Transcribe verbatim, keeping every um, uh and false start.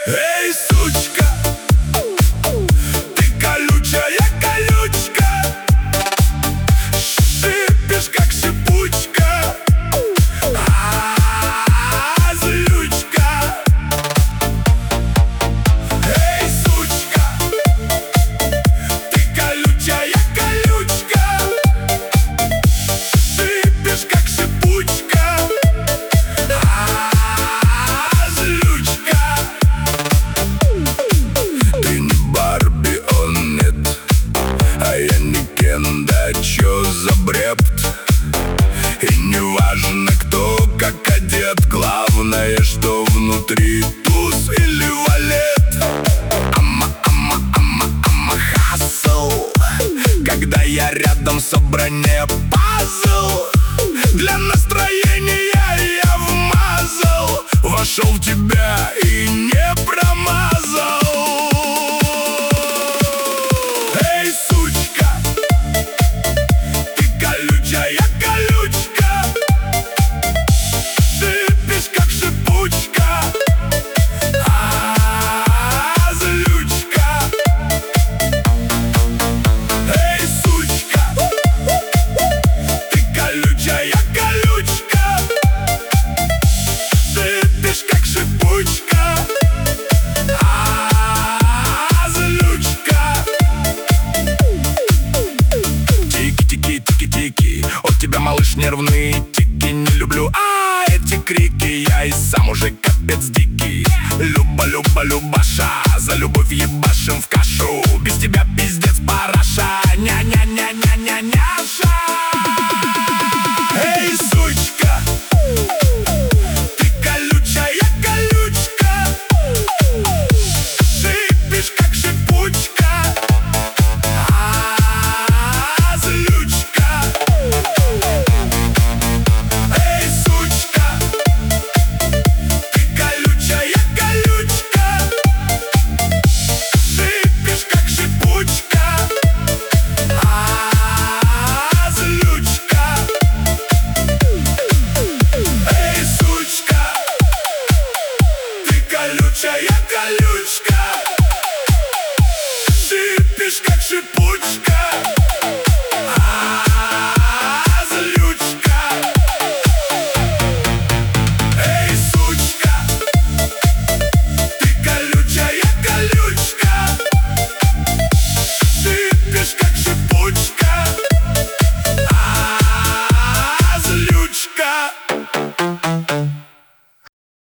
Эй, сучка, ты колючая колючка, шипишь, как шипучка, а, злючка. Эй, сучка, ты колючая колючка, шипишь, как шипучка, а, злючка. Ты не Барби, он нет, а я не Кен, да чё за бред? И не важно, кто как одет, главное, что внутри туз или валет. Ама, ама, ама, ама, хасл. Когда я рядом, собрание пазл. Для настроения я вмазал, вошел в тебя и не промазал. Эй, сучка, ты колючая колючка, шипишь, как шипучка, а, злючка. Эй, сучка, ты колючая колючка, шипишь, как шипучка, а, злючка. Тики-тики-тики-тики, от тебя, малыш, нервные тики. Не люблю, а, эти крики, я и сам уже капец дикий. Люба, Люба, Любаша, за любовь ебашим в кашу. Без тебя пиздец параша, ня-ня-ня-ня-ня-няша. Эй, сучка, ты колючая колючка, шипишь, как шипучка, а, злючка. Эй, сучка, ты колючая колючка, шипишь, как шипучка, а, злючка. Эй, сучка, ты колючая колючка, шипишь, как шипучка.